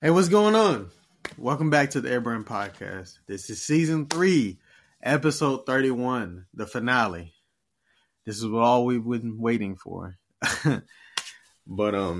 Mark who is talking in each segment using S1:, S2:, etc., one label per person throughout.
S1: Hey, what's going on? Welcome back to the Airburn Podcast. This is season 3, episode 31, the finale. This is what all we've been waiting for. But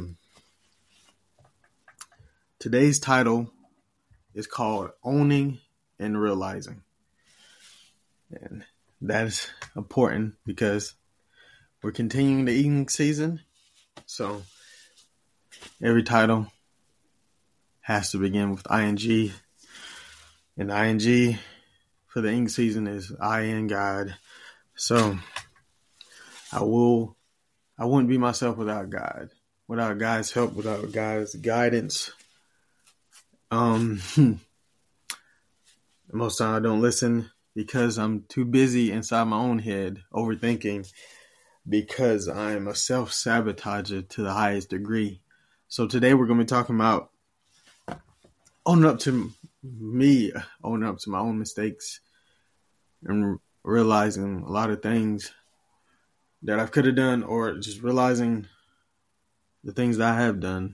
S1: today's title is called Owning and Realizing. And that is important because we're continuing the eating season. So every title has to begin with ing, and ing for the ing season is I in God. So I wouldn't be myself without God, without God's help, without God's guidance. Most time I don't listen because I'm too busy inside my own head overthinking, because I'm a self-sabotager to the highest degree. So today we're going to be talking about owning up to my own mistakes and realizing a lot of things that I could have done, or just realizing the things that I have done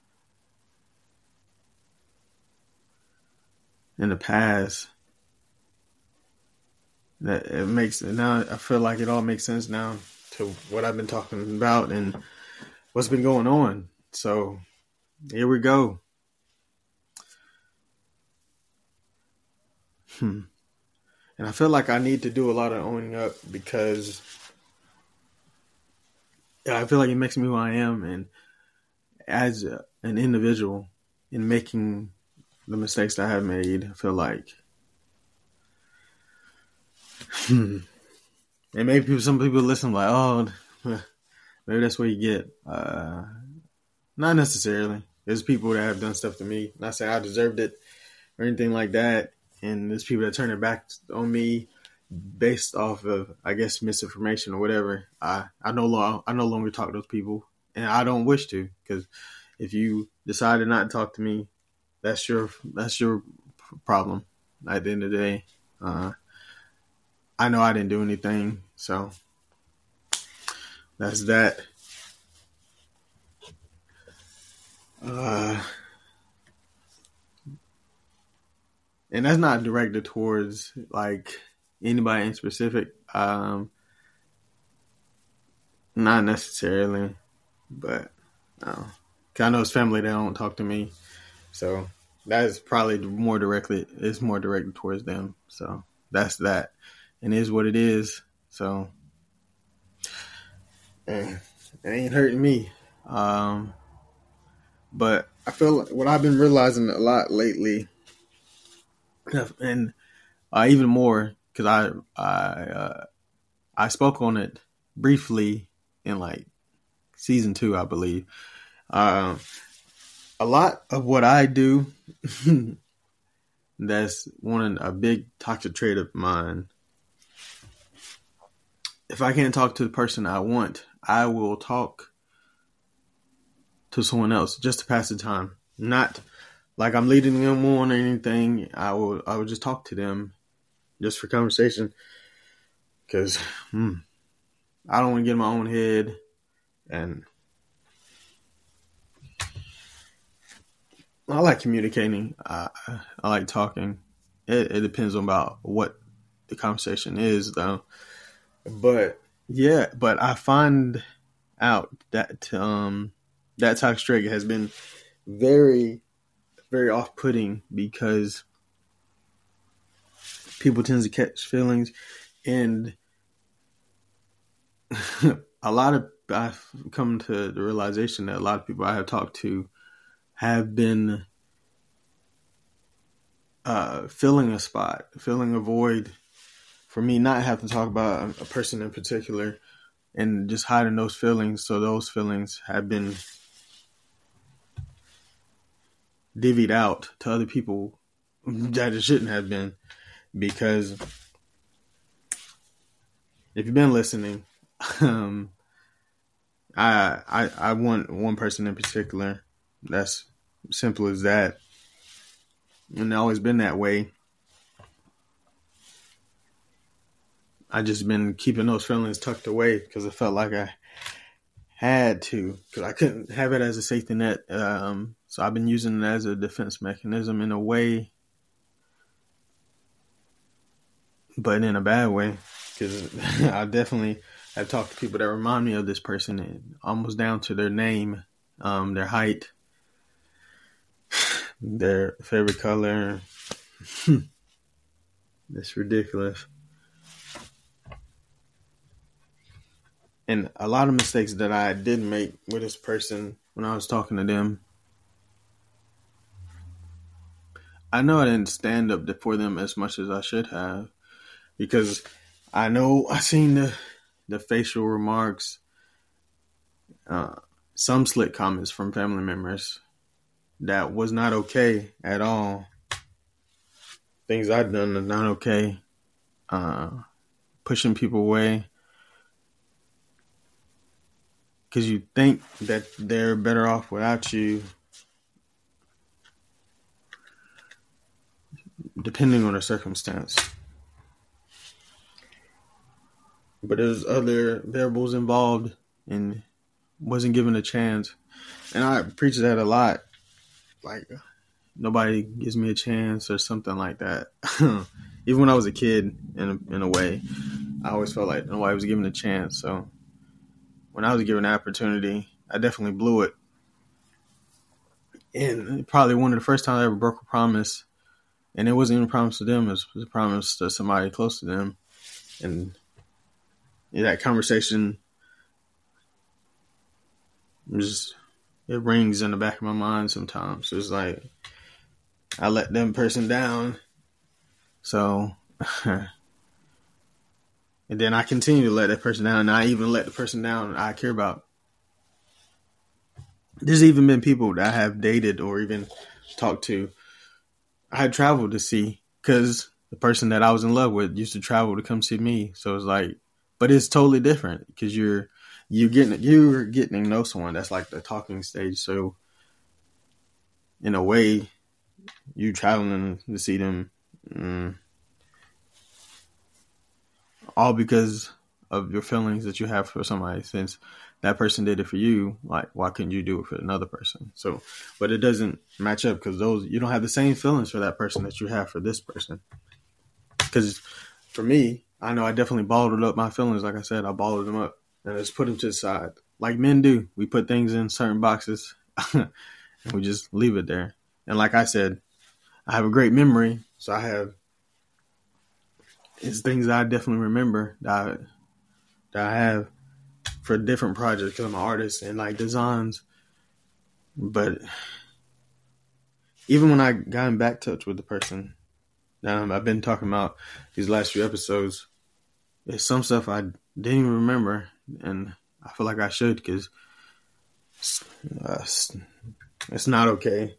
S1: in the past. That it makes now I feel like it all makes sense now to what I've been talking about and what's been going on. So here we go. And I feel like I need to do a lot of owning up because I feel like it makes me who I am, and as an individual in making the mistakes that I have made, I feel like and maybe some people listen like, oh, maybe that's what you get. Not necessarily. There's people that have done stuff to me. Not saying I deserved it or anything like that. And there's people that turn their back on me based off of, I guess, misinformation or whatever. I no longer talk to those people, and I don't wish to, because if you decide to not talk to me, that's your problem. At the end of the day, I know I didn't do anything, so that's that. And that's not directed towards like anybody in specific. Not necessarily, but I know it's family that don't talk to me, so that is probably more directly. It's more directed towards them. So that's that, and it is what it is. So it ain't hurting me. But I feel like what I've been realizing a lot lately, and even more because I spoke on it briefly in like season 2, I believe. A lot of what I do that's a big toxic trait of mine. If I can't talk to the person I want, I will talk to someone else just to pass the time. Not like I'm leading them on or anything. I will just talk to them just for conversation, because I don't want to get in my own head, and I like communicating. I like talking. It depends on about what the conversation is, though. But yeah, but I find out that that toxic trait has been very, very off-putting, because people tend to catch feelings, and I've come to the realization that a lot of people I have talked to have been filling a spot, filling a void for me not have to talk about a person in particular, and just hiding those feelings. So those feelings have been divvied out to other people that it shouldn't have been. Because if you've been listening, I want one person in particular. That's simple as that. And it's always been that way. I just been keeping those feelings tucked away because I felt like I had to, because I couldn't have it as a safety net So I've been using it as a defense mechanism in a way, but in a bad way, because I definitely have talked to people that remind me of this person, almost down to their name, their height, their favorite color. It's ridiculous. And a lot of mistakes that I did make with this person when I was talking to them, I know I didn't stand up for them as much as I should have, because I know I seen the facial remarks, some slick comments from family members that was not okay at all. Things I've done are not okay. Pushing people away because you think that they're better off without you, depending on the circumstance. But there's other variables involved and wasn't given a chance. And I preach that a lot. Like, nobody gives me a chance or something like that. Even when I was a kid, in a way, I always felt like nobody was given a chance. So when I was given an opportunity, I definitely blew it. And probably one of the first times I ever broke a promise. And it wasn't even a promise to them. It was a promise to somebody close to them. And that conversation it rings in the back of my mind sometimes. It's like I let them person down. So, and then I continue to let that person down. And I even let the person down I care about. There's even been people that I have dated or even talked to, I had traveled to see, because the person that I was in love with used to travel to come see me. So it's like, but it's totally different because you're getting to know someone. That's like the talking stage. So in a way, you traveling to see them, all because of your feelings that you have for somebody. Since that person did it for you, like, why couldn't you do it for another person? So, but it doesn't match up because you don't have the same feelings for that person that you have for this person. Because for me, I know I definitely bottled up my feelings. Like I said, I bottled them up and just put them to the side. Like men do. We put things in certain boxes and we just leave it there. And like I said, I have a great memory. So it's things that I definitely remember that I have for different projects because I'm an artist and like designs. But even when I got in back touch with the person that I've been talking about these last few episodes, there's some stuff I didn't even remember, and I feel like I should because it's not okay.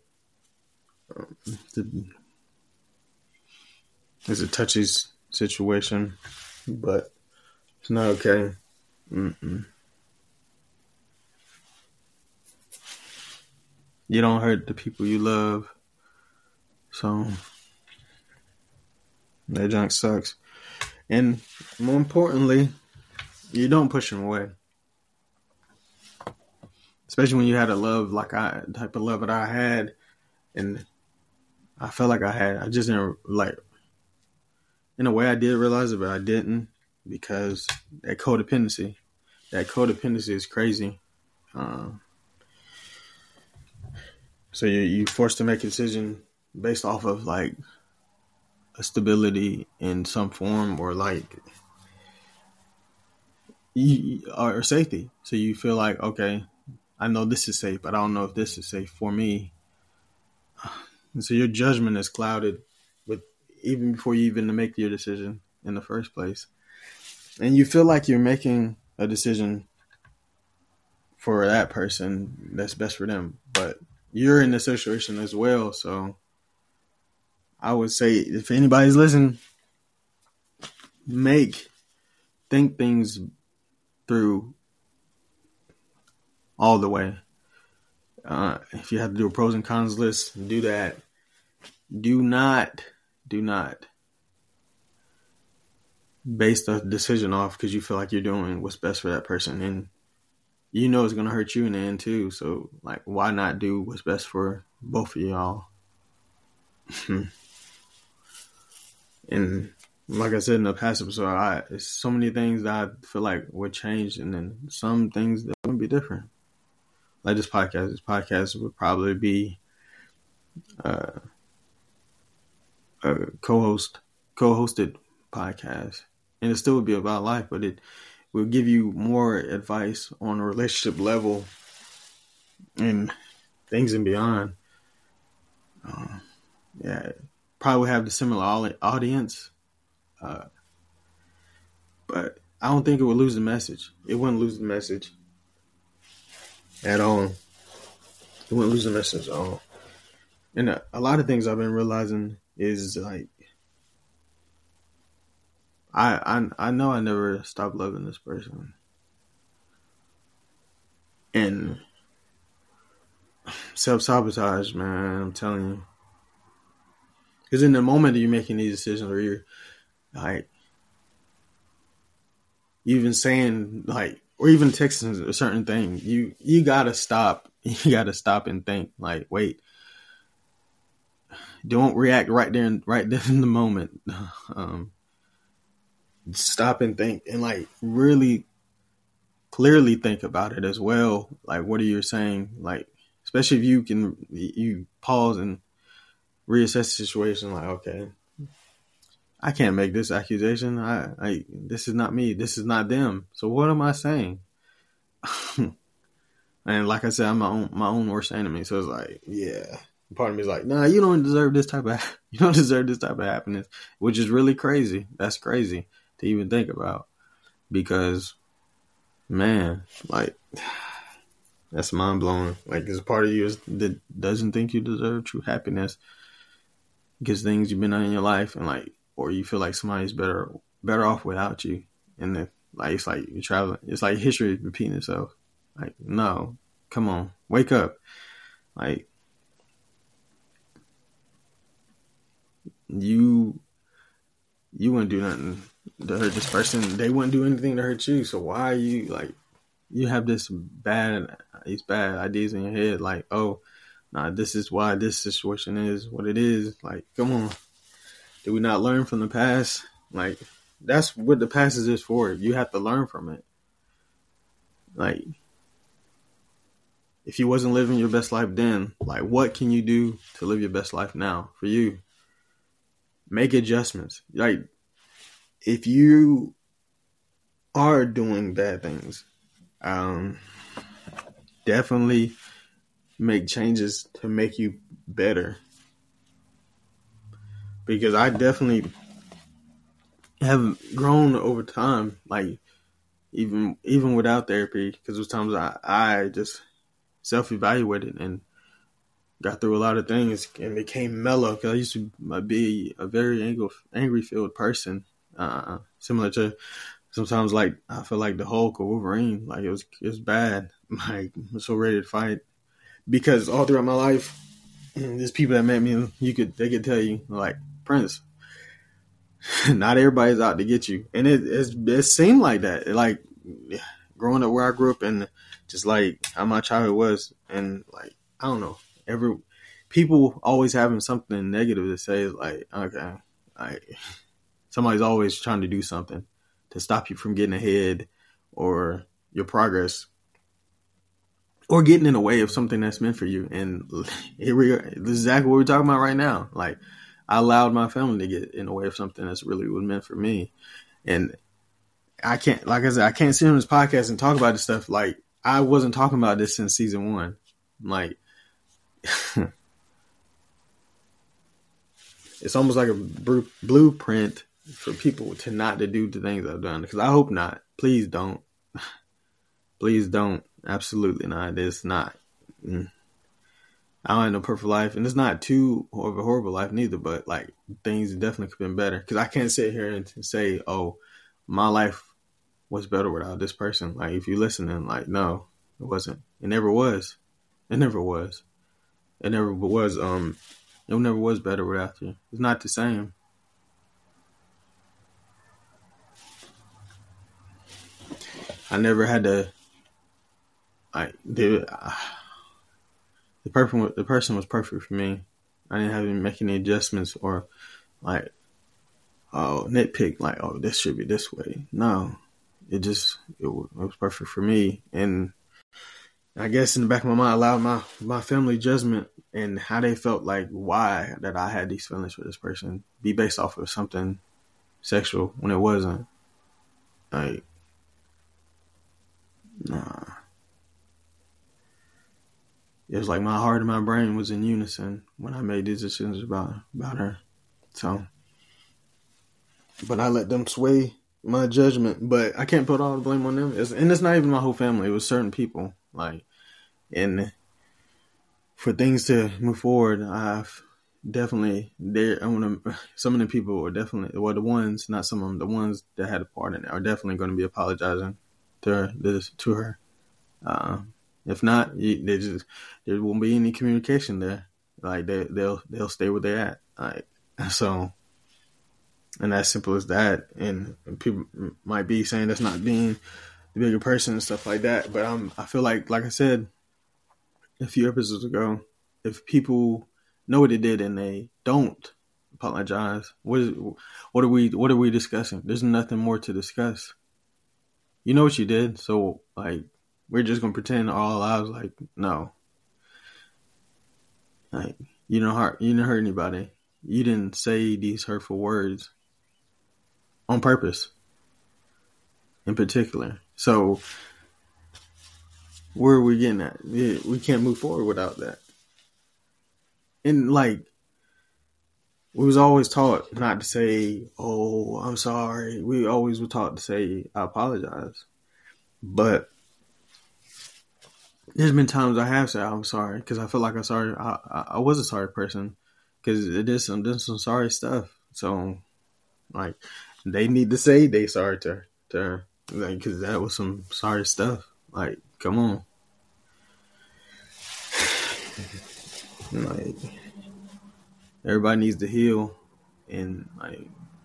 S1: It's a touchy situation, but it's not okay. You don't hurt the people you love, so that junk sucks. And more importantly, you don't push them away. Especially when you had a love type of love that I had, and I felt like I had. I just didn't, like, in a way I did realize it, but I didn't, because that codependency is crazy. So you forced to make a decision based off of like a stability in some form, or like or safety. So you feel like, okay, I know this is safe, but I don't know if this is safe for me. And so your judgment is clouded with even before you even make your decision in the first place. And you feel like you're making a decision for that person that's best for them, but you're in the situation as well. So I would say, if anybody's listening, think things through all the way. If you have to do a pros and cons list, do that. Do not base the decision off because you feel like you're doing what's best for that person. And you know it's gonna hurt you in the end too. So like, why not do what's best for both of y'all? And like I said in the past episode, it's so many things that I feel like would change, and then some things that would be different. Like this podcast. This podcast would probably be a co-hosted podcast, and it still would be about life, but it will give you more advice on a relationship level and things and beyond. Yeah, probably have the similar audience, but I don't think it would lose the message. It wouldn't lose the message at all. It wouldn't lose the message at all. And a lot of things I've been realizing is like, I know I never stopped loving this person, and self-sabotage, man, I'm telling you. Because in the moment that you're making these decisions, or you're like, even saying like, or even texting a certain thing, you gotta stop. You gotta stop and think. Like, wait, don't react right there in the moment. Stop and think, and like really clearly think about it as well. Like, what are you saying? Like, especially if you pause and reassess the situation. Like, okay, I can't make this accusation. I this is not me. This is not them. So what am I saying? And like I said, I'm my own worst enemy. So it's like, yeah. Part of me is like, nah, you don't deserve this type of happiness, which is really crazy. That's crazy to even think about, because, man, like, that's mind blowing. Like, there's a part of you that doesn't think you deserve true happiness because things you've been on in your life, and like, or you feel like somebody's better off without you, and then like, it's like you're traveling. It's like history repeating itself. Like, no, come on, wake up. Like, you wouldn't do nothing to hurt this person. They wouldn't do anything to hurt you. So why are you like, you have these bad ideas in your head? Like, oh, nah, this is why this situation is what it is. Like, come on. Did we not learn from the past? Like, that's what the past is for. You have to learn from it. Like, if you wasn't living your best life then, like, what can you do to live your best life now for you? Make adjustments. Like, if you are doing bad things, definitely make changes to make you better. Because I definitely have grown over time, like, even without therapy, because there's times I just self-evaluated and got through a lot of things and became mellow, because I used to be a very angry-filled person, similar to sometimes, like, I feel like the Hulk or Wolverine. Like, it was bad. Like, I'm so ready to fight, because all throughout my life, there's people that met me, they could tell you, like, Prince, not everybody's out to get you. And it seemed like that. Like, growing up where I grew up, and just like how my childhood was, and like, I don't know, people always having something negative to say. Is like, okay, like, somebody's always trying to do something to stop you from getting ahead or your progress, or getting in the way of something that's meant for you. And here we are. This is exactly what we're talking about right now. Like, I allowed my family to get in the way of something that's really was meant for me. And I can't, like I said, I can't sit on this podcast and talk about this stuff. Like, I wasn't talking about this since season 1. Like, it's almost like a blueprint for people to not to do the things I've done. Because I hope not. Please don't. Please don't. Absolutely not. It's not. I don't have no perfect life, and it's not too of a horrible life neither, but like, things definitely could have been better. Because I can't sit here and say, oh, my life was better without this person. Like, if you're listening, like, no, it wasn't. It never was. It never was. It never was. It never was better without you. It's not the same. I never had to like the person was perfect for me. I didn't have to make any adjustments or like nitpick like, oh, this should be this way. No, it was perfect for me. And I guess in the back of my mind, I allowed my family judgment and how they felt like why that I had these feelings for this person be based off of something sexual when it wasn't. Like, nah. It was like my heart and my brain was in unison when I made these decisions about her. So, but I let them sway my judgment. But I can't put all the blame on them. And it's not even my whole family. It was certain people. Like, and for things to move forward, I've definitely some of the people are definitely, well, the ones, not some of them, the ones that had a part in it are definitely going to be apologizing to her. If not, there won't be any communication there. Like they'll stay where they're at. Like, so, and as simple as that. And people might be saying that's not being the bigger person and stuff like that. But I feel like I said a few episodes ago, if people know what they did and they don't apologize, what are we discussing? There's nothing more to discuss. You know what you did, so like we're just gonna pretend all our lives like no. Like you didn't hurt anybody. You didn't say these hurtful words on purpose, in particular. So where are we getting at? We can't move forward without that. And like, we was always taught not to say, "Oh, I'm sorry." We always were taught to say, "I apologize." But there's been times I have said I'm sorry because I feel like I was a sorry person because it did some sorry stuff. So like, they need to say they sorry to her, like, because that was some sorry stuff. Like, come on. Like, everybody needs to heal, and like,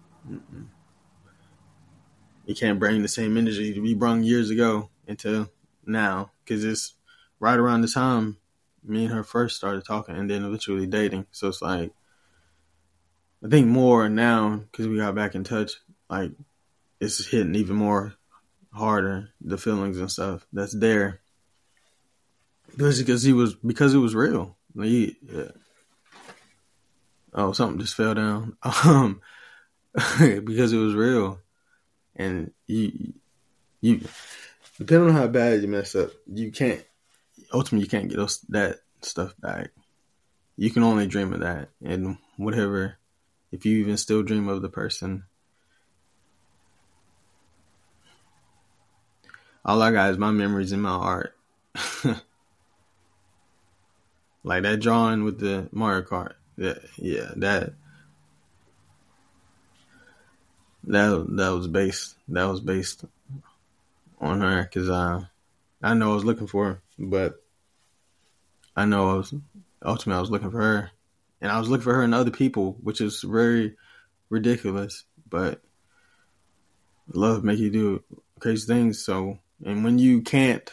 S1: you can't bring the same energy to be brung years ago into now, because it's right around the time me and her first started talking, and then eventually dating. So it's like, I think more now because we got back in touch. Like, it's hitting even more harder, the feelings and stuff that's there, because it was real. Like, oh, something just fell down. Because it was real, and you depending on how bad you mess up, you can't get that stuff back. You can only dream of that, and whatever, if you even still dream of the person, all I got is my memories in my art. Like that drawing with the Mario Kart. Yeah, that was based on her, because I know I was looking for her, but I know I was looking for her, and I was looking for her in other people, which is very ridiculous. But love make you do crazy things. So, and when you can't,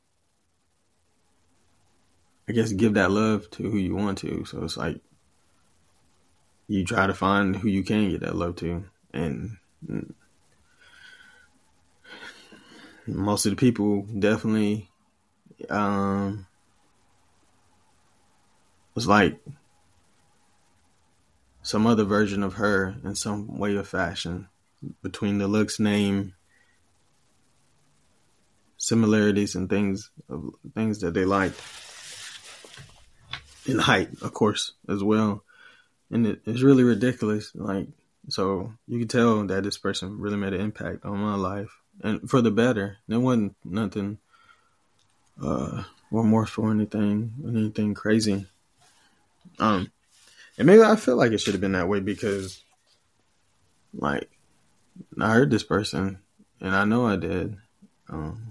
S1: I guess, give that love to who you want to, so it's like you try to find who you can get that love to, and most of the people definitely was like some other version of her in some way or fashion, between the looks, name, similarities, and things that they liked, and height, of course, as well. And it's really ridiculous. Like, so you can tell that this person really made an impact on my life, and for the better. There wasn't nothing remorseful or anything crazy. And maybe I feel like it should have been that way because, like, I heard this person, and I know I did. And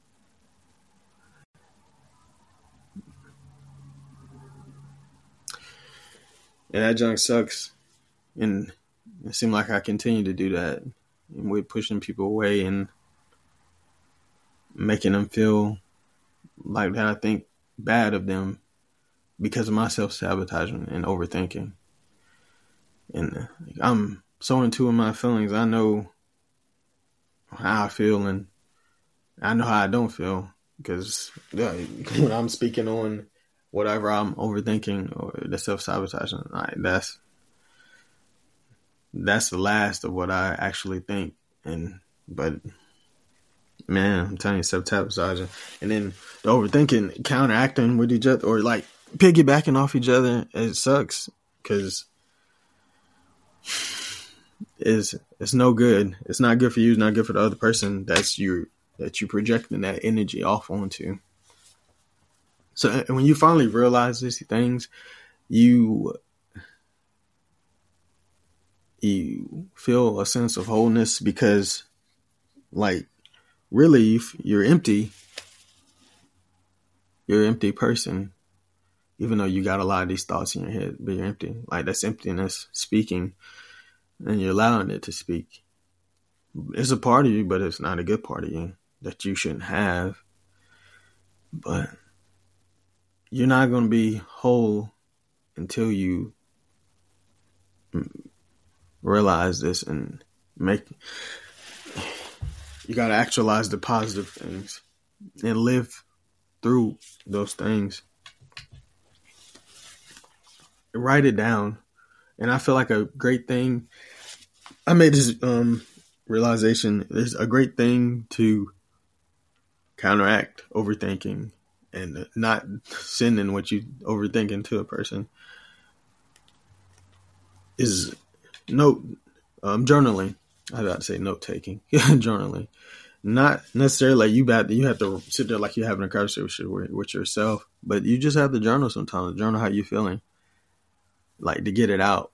S1: that junk sucks. And it seemed like I continue to do that. And we're pushing people away and making them feel like that I think bad of them because of my self-sabotaging and overthinking. And I'm so in tune with my feelings. I know how I feel and I know how I don't feel, because when I'm speaking on whatever I'm overthinking or the self-sabotaging, that's the last of what I actually think. But man, I'm telling you, self-sabotaging and then the overthinking, counteracting with each other, or like piggybacking off each other, it sucks because it's no good. It's not good for you. It's not good for the other person that you're projecting that energy off onto. So when you finally realize these things, you feel a sense of wholeness, because like really you're empty. You're an empty person, even though you got a lot of these thoughts in your head, but you're empty. Like that's emptiness speaking, and you're allowing it to speak. It's a part of you, but it's not a good part of you that you shouldn't have. But you're not going to be whole until you realize this and you got to actualize the positive things and live through those things. Write it down. And I feel like a great thing, I made this realization, there's a great thing to counteract overthinking and not sending what you overthinking to a person is journaling. I was about to say note taking. Journaling. Not necessarily like you have to sit there like you're having a conversation with yourself, but you just have to journal sometimes. Journal how you're feeling, like to get it out.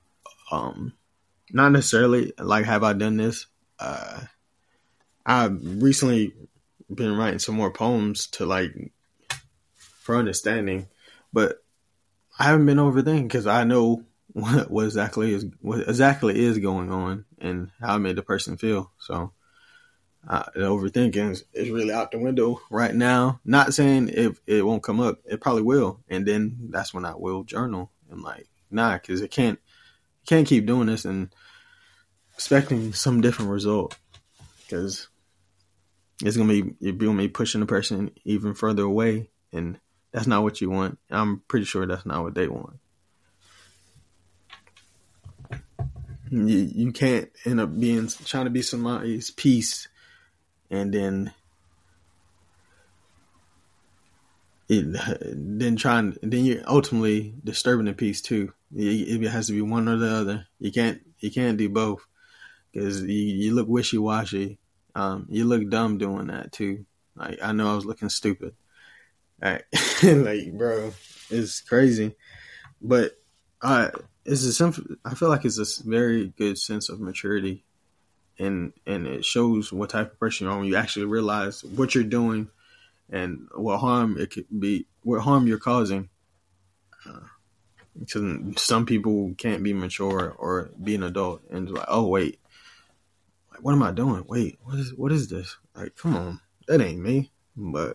S1: Not necessarily like, have I done this? I've recently been writing some more poems to like for understanding, but I haven't been overthinking because I know what exactly is going on and how it made the person feel. So the overthinking is really out the window right now. Not saying it won't come up, it probably will, and then that's when I will journal. And like, because it can't keep doing this and expecting some different result, because you're gonna be pushing the person even further away, and that's not what you want. I'm pretty sure that's not what they want. You can't end up trying to be somebody's peace, and then you're ultimately disturbing the peace too. It has to be one or the other. You can't do both, because you look wishy-washy. You look dumb doing that too. Like, I know I was looking stupid. Like, bro, it's crazy. But I feel like it's a very good sense of maturity, and it shows what type of person you are when you actually realize what you're doing and what harm you're causing. Because some people can't be mature or be an adult and like, oh wait, like, what am I doing? Wait, what is this? Like, come on, that ain't me. But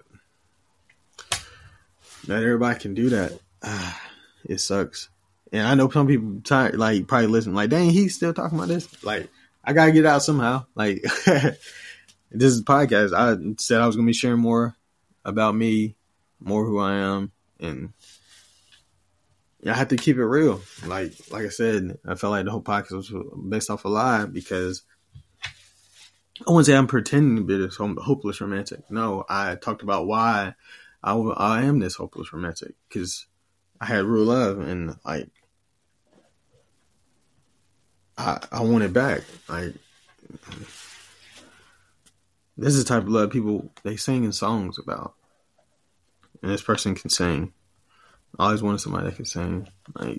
S1: not everybody can do that. It sucks. And I know some people tired, like probably listen, like, dang, he's still talking about this. Like, I gotta get it out somehow. Like, this is a podcast. I said I was gonna be sharing more about me, more who I am, and I have to keep it real. Like I said, I felt like the whole podcast was based off a lie, because I wouldn't say I'm pretending to be this hopeless romantic. No, I talked about why I am this hopeless romantic, because I had real love, and like I want it back. Like, this is the type of love people, they sing in songs about, and this person can sing. I always wanted somebody that could sing. Like,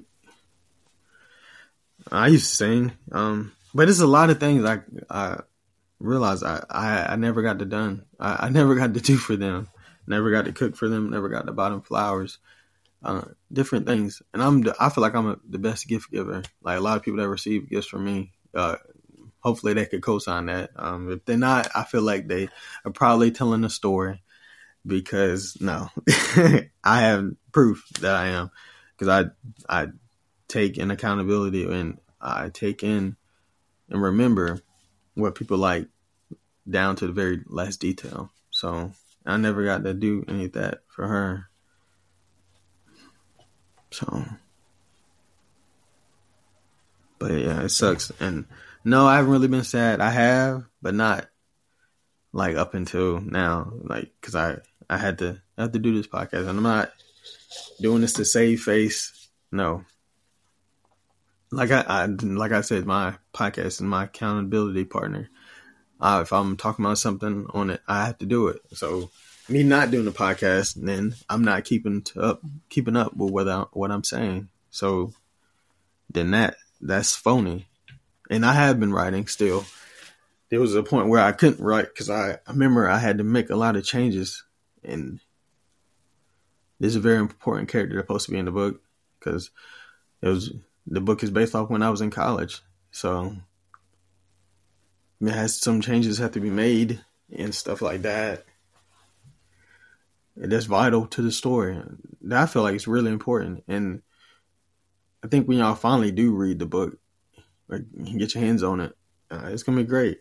S1: I used to sing, but there's a lot of things I realized I never got to done. I never got to do for them. Never got to cook for them. Never got to buy them flowers. Different things. And I feel like I'm the best gift giver. Like, a lot of people that receive gifts from me, hopefully they could co-sign that. If they're not, I feel like they are probably telling a story, because no, I have proof that I am, because I take in accountability, and I take in and remember what people like down to the very last detail. So I never got to do any of that for her. So, but yeah, it sucks. And no, I haven't really been sad. I have, but not like up until now, like, cause I have to do this podcast, and I'm not doing this to save face. No, like I said, my podcast is my accountability partner. If I'm talking about something on it, I have to do it. So me not doing the podcast, then I'm not keeping up with what I'm saying. So then that's phony. And I have been writing still. There was a point where I couldn't write because I remember I had to make a lot of changes. And there's a very important character that's supposed to be in the book, because the book is based off when I was in college. So it has some changes have to be made and stuff like that. And that's vital to the story. I feel like it's really important. And I think when y'all finally do read the book, like, get your hands on it, it's gonna be great.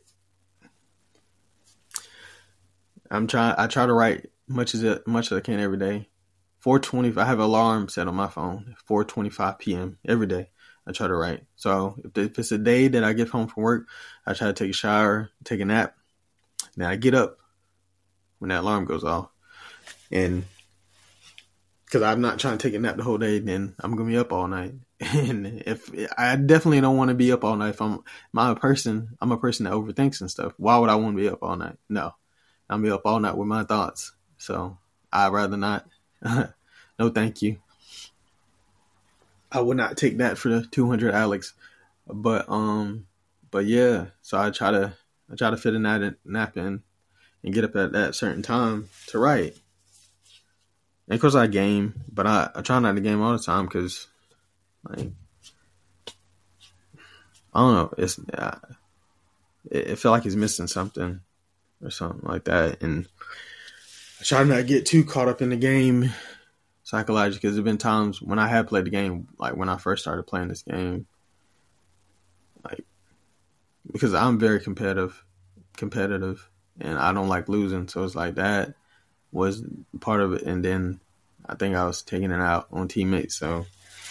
S1: I try to write much as I can every day. 4:20. I have an alarm set on my phone. 4:25 p.m. every day. I try to write. So if it's a day that I get home from work, I try to take a shower, take a nap. Now I get up when that alarm goes off, and because I'm not trying to take a nap the whole day, then I'm gonna be up all night. And if I definitely don't want to be up all night, if I'm a person that overthinks and stuff. Why would I want to be up all night? No, I'll be up all night with my thoughts. So I'd rather not. No, thank you. I would not take that for the 200 Alex. But yeah. So I try to fit a nap in and get up at that certain time to write. And of course I game, but I try not to game all the time, because like, I don't know, it feel like it's missing something or something like that. And I try not to get too caught up in the game psychologically, because there's been times when I have played the game, like when I first started playing this game, like, because I'm very competitive, and I don't like losing. So it's like that was part of it. And then I think I was taking it out on teammates. So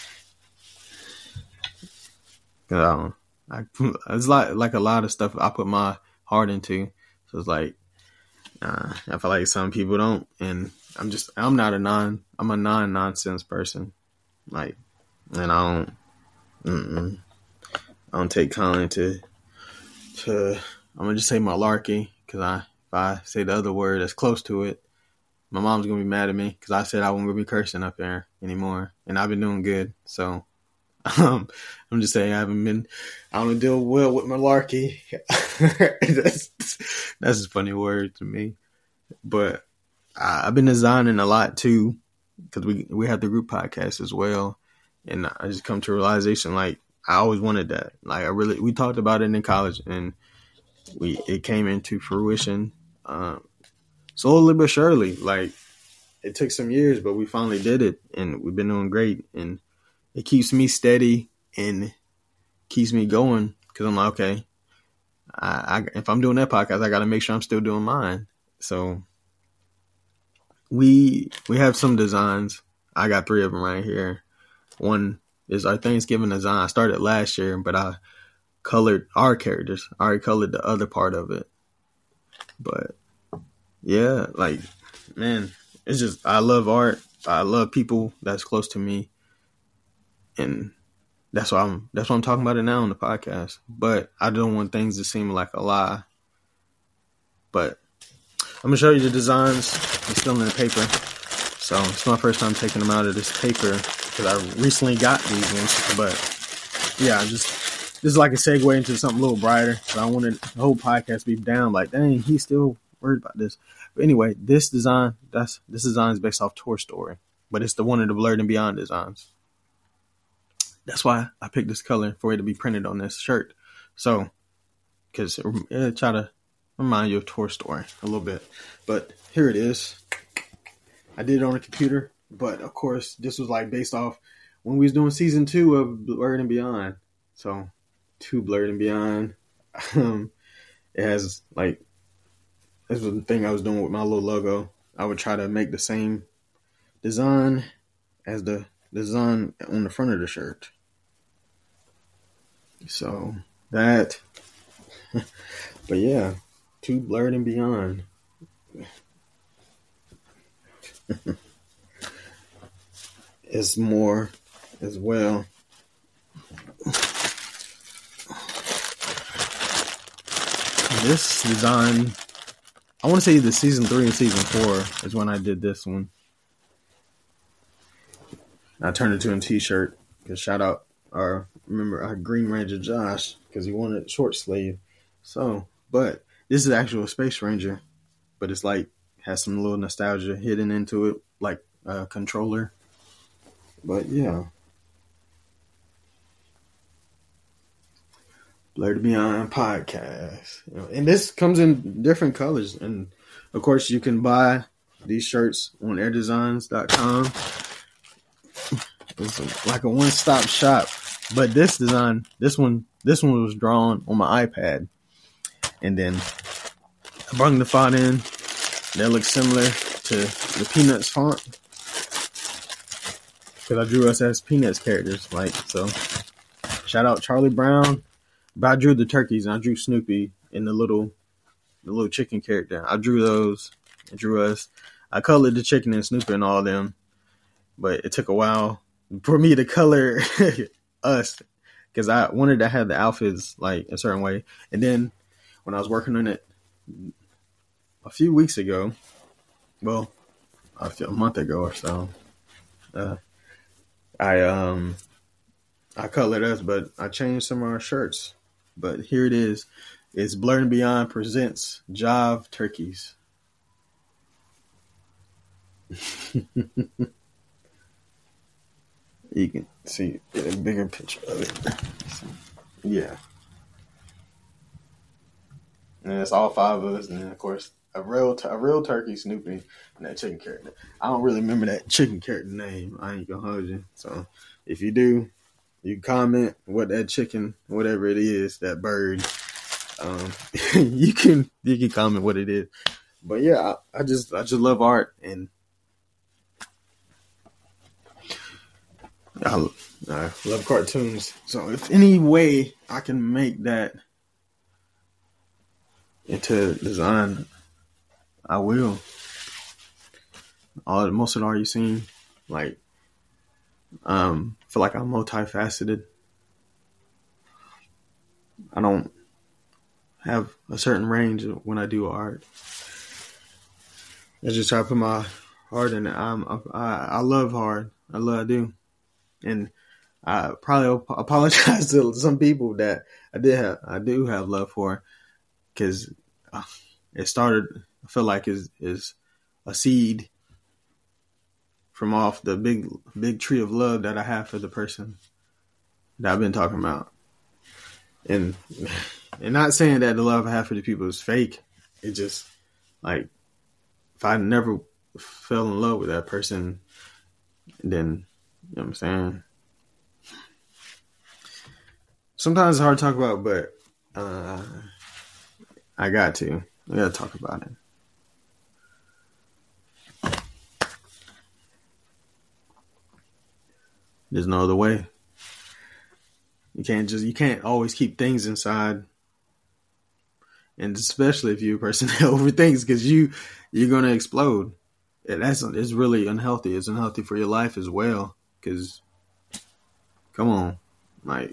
S1: it's like a lot of stuff I put my heart into. So it's like, I feel like some people don't, and I'm a non-nonsense person. Like, and I don't take kindly to I'm gonna just say malarkey, because if I say the other word that's close to it, my mom's gonna be mad at me, because I said I won't be cursing up there anymore, and I've been doing good. So I'm just saying I don't deal well with malarkey. That's a funny word to me. But I've been designing a lot too, because we have the group podcast as well, and I just come to a realization, like, I always wanted that. Like, we talked about it in college, and it came into fruition slowly but surely. Like, it took some years, but we finally did it, and we've been doing great, and it keeps me steady and keeps me going, because I'm like, okay, if I'm doing that podcast, I got to make sure I'm still doing mine. So we have some designs. I got 3 of them right here. One is our Thanksgiving design. I started last year, but I colored our characters. I already colored the other part of it. But yeah, like, man, it's just, I love art. I love people that's close to me. And that's why I'm talking about it now on the podcast. But I don't want things to seem like a lie. But I'm going to show you the designs. They're still in the paper. So it's my first time taking them out of this paper, because I recently got these ones. But yeah, this is like a segue into something a little brighter. So I wanted the whole podcast to be down, like, dang, he's still worried about this. But anyway, this design is based off Toy Story, but it's one of the Blurred and Beyond designs. That's why I picked this color, for it to be printed on this shirt. So, because try to remind you of Toy Story a little bit. But here it is. I did it on a computer, but of course this was like based off when we was doing season 2 of Blurred and Beyond. So 2 Blurred and Beyond. It has like, this was the thing I was doing with my little logo. I would try to make the same design as the design on the front of the shirt. So that, but yeah, 2 Blurred and Beyond. It's more as well. This design, I want to say the season 3 and season 4 is when I did this one. I turned it to a t-shirt. Cause shout out remember our Green Ranger Josh, because he wanted short sleeve. So, but this is actual Space Ranger, but it's like has some little nostalgia hidden into it, like a controller. But yeah, Blurred Beyond podcast, and this comes in different colors, and of course you can buy these shirts on airdesigns.com. It's like a one-stop shop. But this one was drawn on my iPad, and then I brought the font in. That looks similar to the Peanuts font, because I drew us as Peanuts characters. Like, so, shout out Charlie Brown. But I drew the turkeys, and I drew Snoopy and the little chicken character. I drew those. I drew us. I colored the chicken and Snoopy and all of them, but it took a while for me to color us, because I wanted to have the outfits like a certain way. And then when I was working on it a few weeks ago, well, a month ago or so, I colored us, but I changed some of our shirts. But here it is. It's Blurred and Beyond presents Jive Turkeys. You can see a bigger picture of it. Yeah. And it's all 5 of us. And then, of course, a real turkey, Snoopy, and that chicken character. I don't really remember that chicken character name. I ain't gonna hold you. So if you do, you comment what that chicken, whatever it is, that bird, you can comment what it is. But yeah, I just love art, and I love cartoons. So if any way I can make that into design, I will. Most of the art you've seen, like, feel like I'm multifaceted. I don't have a certain range when I do art. I just try to put my heart in it. I love art. I do. And I probably apologize to some people that I do have love for, because it started, I feel like is a seed from off the big tree of love that I have for the person that I've been talking about. And not saying that the love I have for the people is fake. It's just like, if I never fell in love with that person, then, you know what I'm saying? Sometimes it's hard to talk about, but I got to talk about it. There's no other way. You can't always keep things inside. And especially if you're a person that overthinks, because you're gonna explode. And it's really unhealthy. It's unhealthy for your life as well. Because, come on, like,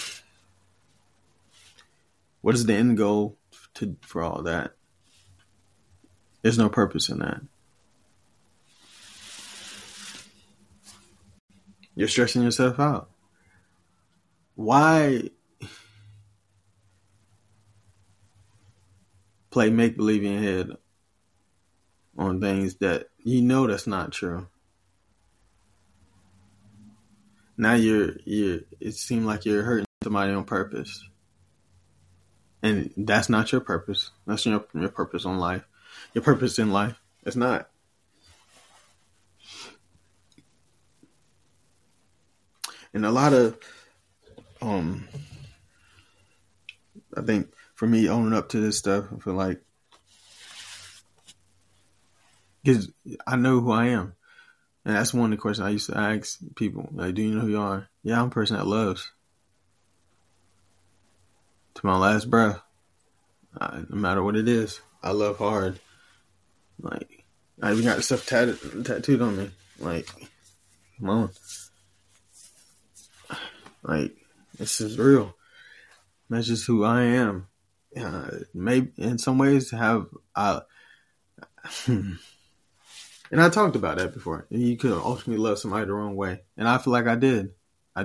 S1: what is the end goal for all that? There's no purpose in that. You're stressing yourself out. Why play make-believe in your head on things that you know that's not true? Now it seems like you're hurting somebody on purpose. And that's not your purpose. That's your purpose on life. Your purpose in life. It's not. And a lot of, I think for me owning up to this stuff, I feel like, because I know who I am. And that's one of the questions I used to ask people. Like, do you know who you are? Yeah, I'm a person that loves. To my last breath. No matter what it is, I love hard. Like, I even got the stuff tattooed on me. Like, come on. Like, this is real. That's just who I am. Maybe in some ways and I talked about that before. You could ultimately love somebody the wrong way. And I feel like I did. I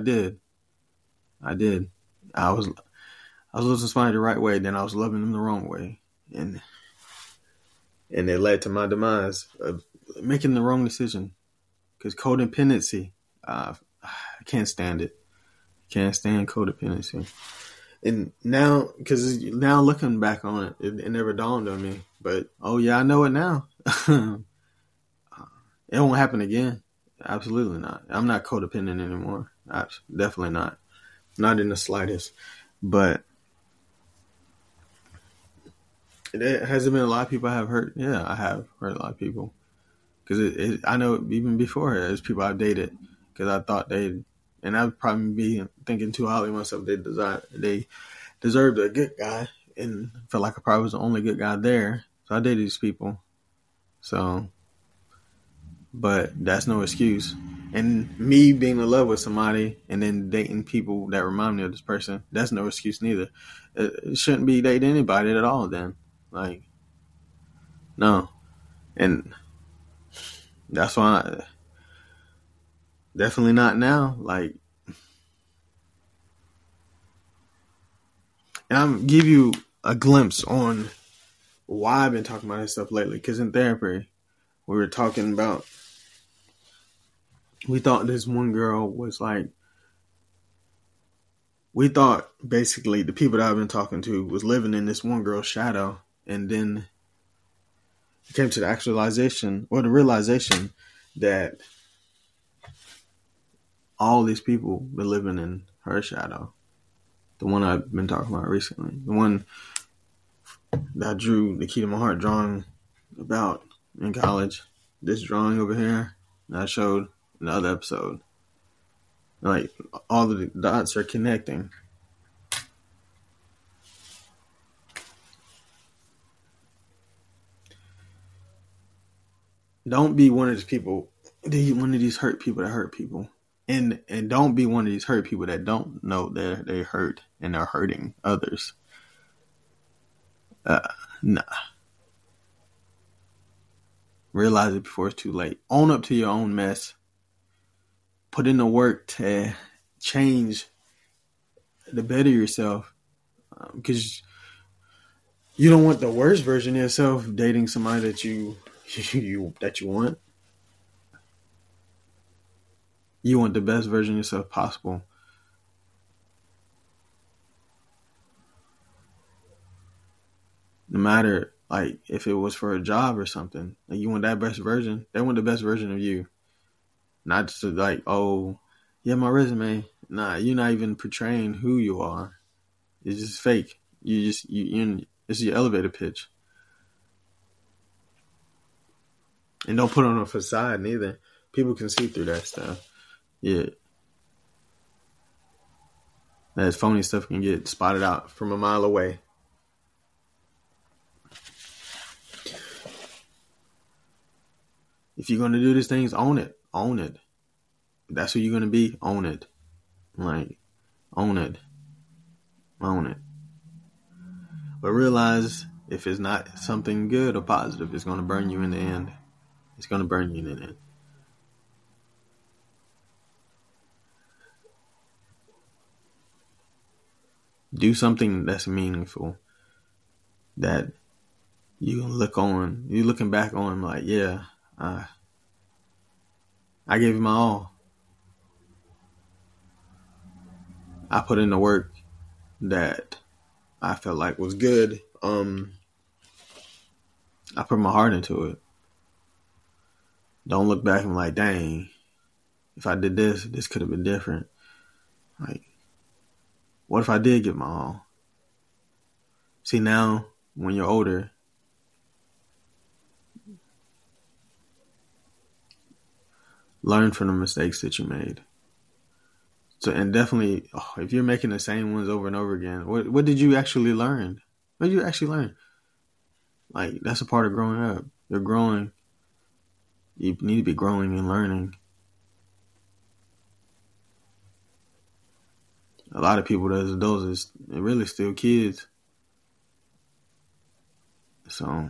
S1: was loving somebody the right way, then I was loving them the wrong way. And it led to my demise of making the wrong decision. Because codependency, I can't stand it. Can't stand codependency. And now, because now looking back on it, it never dawned on me. But, oh yeah, I know it now. It won't happen again. Absolutely not. I'm not codependent anymore. Definitely not. Not in the slightest. But has it been a lot of people I have hurt? Yeah, I have hurt a lot of people. Because I know even before there's people I've dated because I thought and I'd probably be thinking too highly of myself. They deserved a good guy and felt like I probably was the only good guy there. So I dated these people. So, but that's no excuse. And me being in love with somebody and then dating people that remind me of this person, that's no excuse neither. It shouldn't be dating anybody at all then. Like, no. And that's why definitely not now. Like, and I'm give you a glimpse on why I've been talking about this stuff lately. Because in therapy, we were talking about, we thought this one girl was like, we thought basically the people that I've been talking to was living in this one girl's shadow. And then it came to the actualization or the realization that all these people were living in her shadow. The one I've been talking about recently. The one that I drew the key to my heart drawing about in college. This drawing over here that I showed in the other episode. Like, all of the dots are connecting. Don't be one of these people, one of these hurt people that hurt people. And don't be one of these hurt people that don't know they hurt and are hurting others. Nah. Realize it before it's too late. Own up to your own mess. Put in the work to change, to better yourself. Because you don't want the worst version of yourself dating somebody that you want. You want the best version of yourself possible. No matter, like, if it was for a job or something, like, you want that best version. They want the best version of you. Not just like, oh, yeah, my resume. Nah, you're not even portraying who you are. It's just fake. It's your elevator pitch. And don't put on a facade neither. People can see through that stuff. Yeah. That phony stuff can get spotted out from a mile away. If you're going to do these things, own it. Own it. If that's who you're going to be, own it. Like, own it. Own it. But realize if it's not something good or positive, it's going to burn you in the end. It's going to burn you in the end. Do something that's meaningful. That you can look on. You're looking back on like, yeah, I gave it my all. I put in the work that I felt like was good. I put my heart into it. Don't look back and like, dang, if I did this could have been different. Like, what if I did get my all? See, now, when you're older, learn from the mistakes that you made. So, and definitely, if you're making the same ones over and over again, what did you actually learn? What did you actually learn? Like, that's a part of growing up. You're growing. You need to be growing and learning. A lot of people as adults are really still kids. So,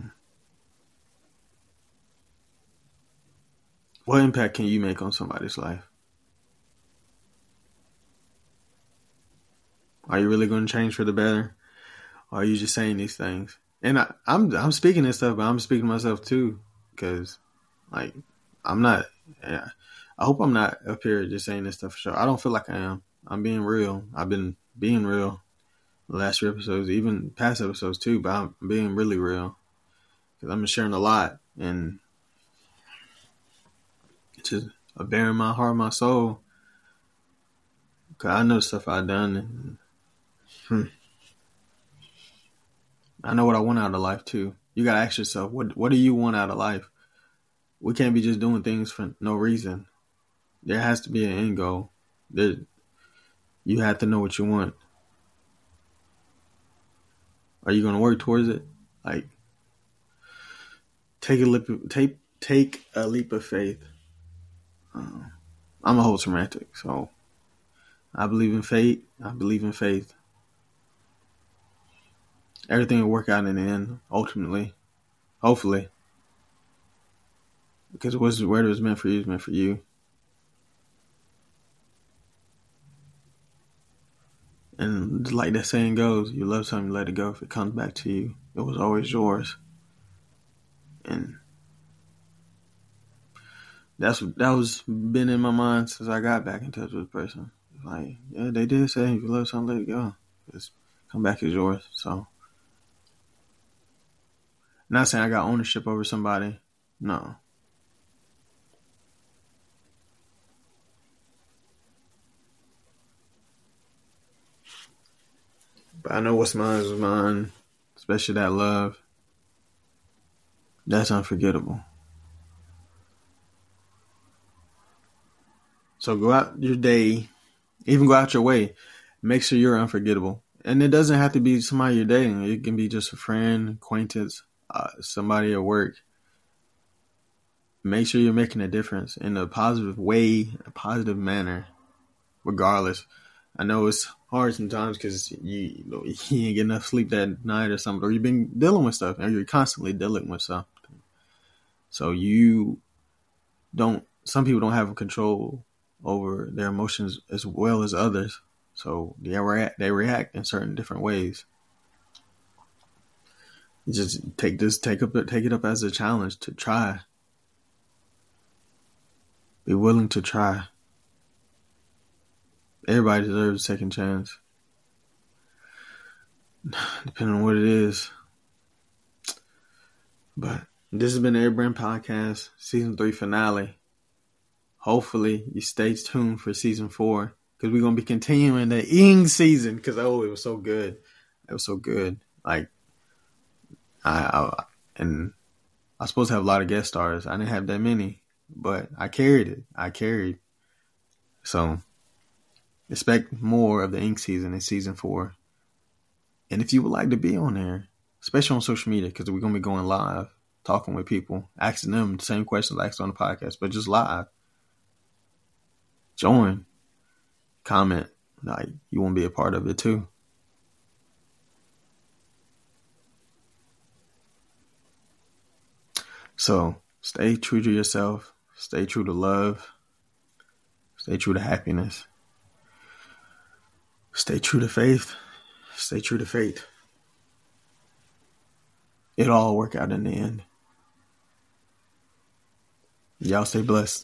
S1: what impact can you make on somebody's life? Are you really going to change for the better? Or are you just saying these things? And I'm speaking this stuff, but I'm speaking to myself too. Because, like, I'm not... I hope I'm not up here just saying this stuff for sure. I don't feel like I am. I'm being real. I've been being real the last few episodes, even past episodes too, but I'm being really real. Because I'm sharing a lot. And it's just bearing my heart, my soul. Because I know the stuff I've done. And, I know what I want out of life too. You gotta ask yourself, what do you want out of life? We can't be just doing things for no reason. There has to be an end goal. You have to know what you want. Are you gonna work towards it? Like, take a leap of faith. I'm a hopeless romantic, so I believe in fate. I believe in faith. Everything will work out in the end, ultimately. Hopefully. Because where it was meant for you is meant for you. And like that saying goes, you love something, you let it go. If it comes back to you, it was always yours. And that was been in my mind since I got back in touch with the person. Like, yeah, they did say if you love something, let it go. Just come back as yours. So, not saying I got ownership over somebody. No. But I know what's mine is mine, especially that love. That's unforgettable. So go out your day, even go out your way, make sure you're unforgettable. And it doesn't have to be somebody you're dating. It can be just a friend, acquaintance, somebody at work. Make sure you're making a difference in a positive way, a positive manner, regardless. I know it's hard sometimes because you ain't get enough sleep that night or something, or you've been dealing with stuff, or you're constantly dealing with something. So some people don't have control over their emotions as well as others. So they react in certain different ways. You just take it up as a challenge to try. Be willing to try. Everybody deserves a second chance. Depending on what it is. But this has been the Air Brand Podcast, Season 3 finale. Hopefully you stay tuned for Season 4. Because we're going to be continuing the Ing season. Because, it was so good. It was so good. Like, I was supposed to have a lot of guest stars. I didn't have that many. But I carried it. So, expect more of the Ink season in Season 4. And if you would like to be on there, especially on social media, because we're going to be going live, talking with people, asking them the same questions I asked on the podcast, but just live. Join. Comment. Like, you want to be a part of it too. So, stay true to yourself. Stay true to love. Stay true to happiness. Stay true to faith. Stay true to fate. It'll all work out in the end. Y'all stay blessed.